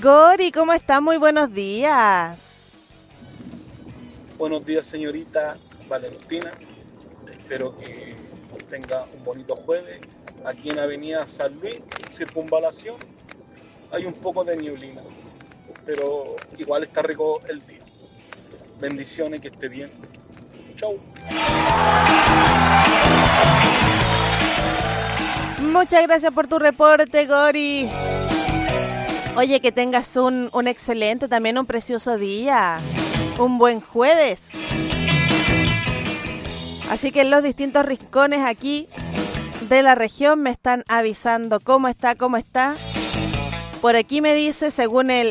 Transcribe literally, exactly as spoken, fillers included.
Gori, ¿cómo está? Muy buenos días. Buenos días, señorita Valentina. Espero que tenga un bonito jueves. Aquí en Avenida San Luis, Circunvalación, hay un poco de nieblina, pero igual está rico el día. Bendiciones, que esté bien. Chau. Muchas gracias por tu reporte, Gori. Oye, que tengas un, un excelente, también un precioso día. Un buen jueves. Así que en los distintos rincones aquí de la región me están avisando cómo está, cómo está. Por aquí me dice, según el